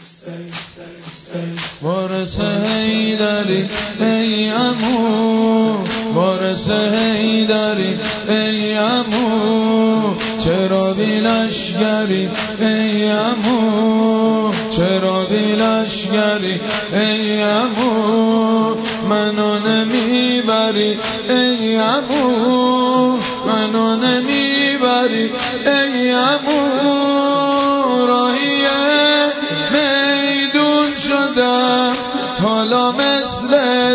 وارث حیدری ای عمو، وارث حیدری ای عمو، چرا بی لشگری ای عمو، چرا بی لشگری ای عمو، منو نمیبری ای عمو، منو نمیبری ای عمو. راهی میدون شدم حالا مثل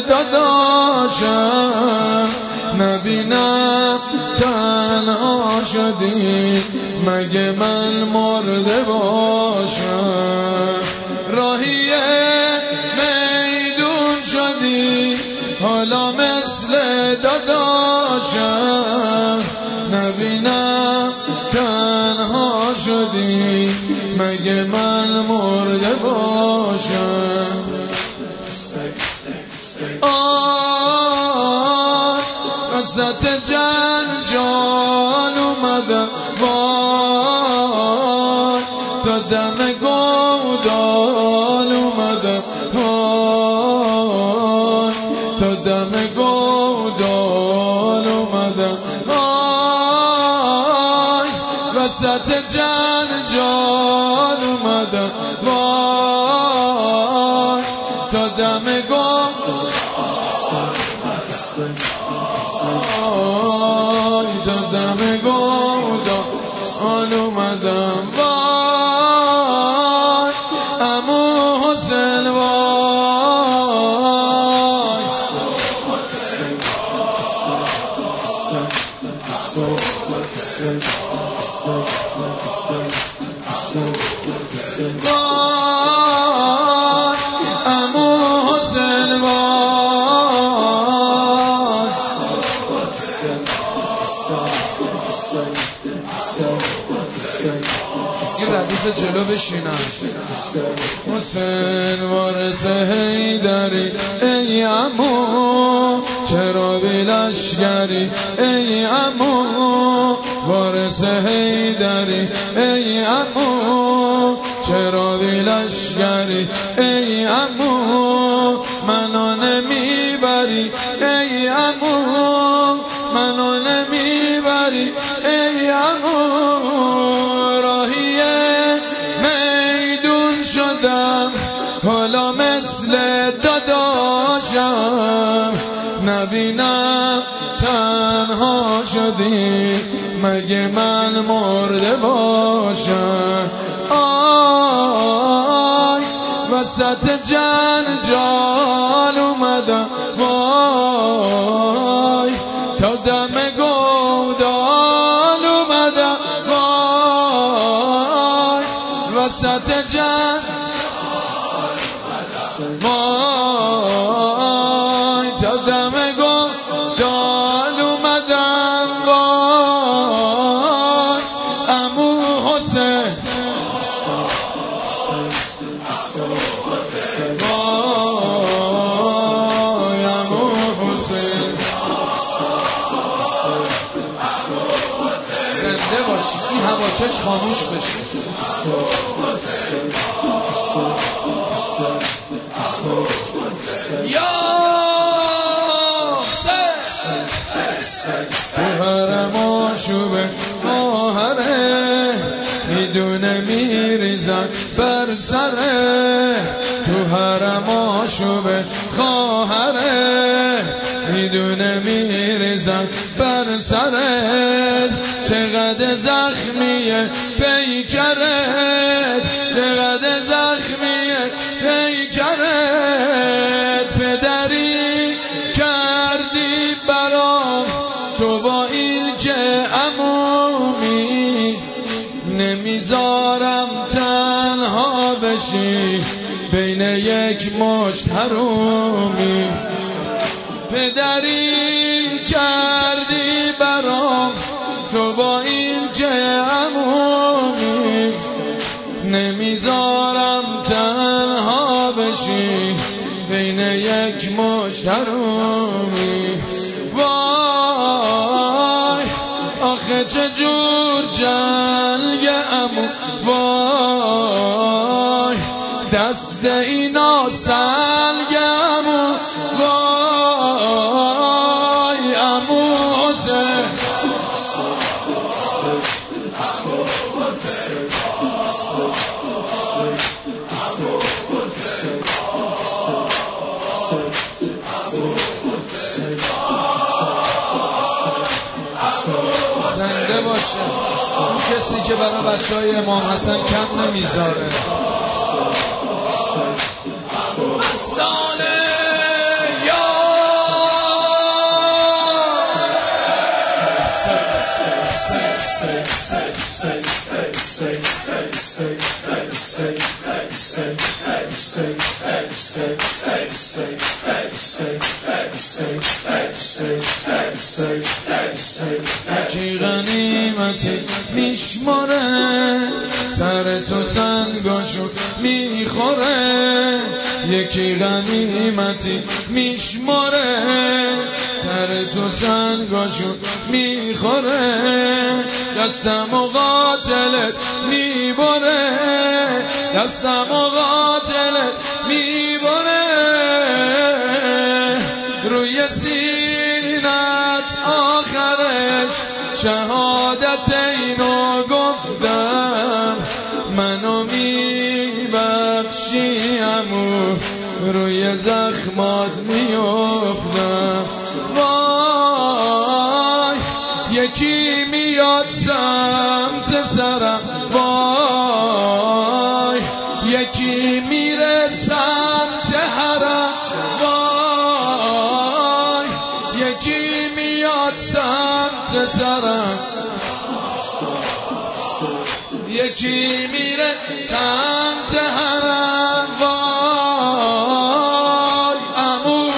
داداشم، نبینم تنها شدی مگه من مرده باشم. راهی میدون شدی حالا مثل داداشم، نبینم تنها شدی مگه من مرده باشم. وسط جنجال اومدم وای، تا دم گودال اومدم وای، تا دم گودال اومدم وای، وسط جنجال اومدم وای، تا دم گودال تا دم گودال اومدم وای، عمو حسین وای. عمو حسین این ردیف جلو بشینم. حسین وارث حیدری ای عمو، چرا بی لشگری ای عمو، وارث حیدری ای عمو، چرا بی لشگری ای عمو، منو نمیبری ای عمو، منو نمیبری ای عمو. راهی میدون شدم حالا مثل داداشم، نبینم تنها شدی مگه من مرده باشم. آی وسط جنجال اومدم وای، تا دم گودال اومدم وای، وسط وای، تا دم گودال اومدم وای، عمو حسین وای، عمو حسین. زنده باشی، این هواکش خاموش بشه. یا تو حرم آشوبه خواهره، میدونه میریزن بر سره، تو حرم آشوبه خواهره، میدونه میریزن بر سره. چقدر زخمیه پیکرت، چقدر زخمیه پیکرت، پدری کردی برام تو با این که عمومی، نمیذارم تنها بشی بین یک مشت حرومی. پدری کردی برام تو با این که عمومی، نمیذارم تنها بشی بین یک مشت حرومی. وای آخه چجور جنگ عمو، وای دست اینا سلگمون وای عمو حسین زنده باشه اون کسی که برای بچهای امام حسن کم نمیذاره. مستانه یا یکی غنیمتی میشماره سر تو سنگاشو میخوره یکی غنیمتی میشماره سر تو سنگاشو میخوره دستم و قاتلت میبره دستم و قاتلت میبره روی سینت آخرش شهادت اینو گفتم منو میبخشی عمو روی زخمات میافتم وای یکی میاد سمت سرم وای یکی میره سمت حرم وای یکی میاد سمت سرم یکی میره سمت حرم وای عمو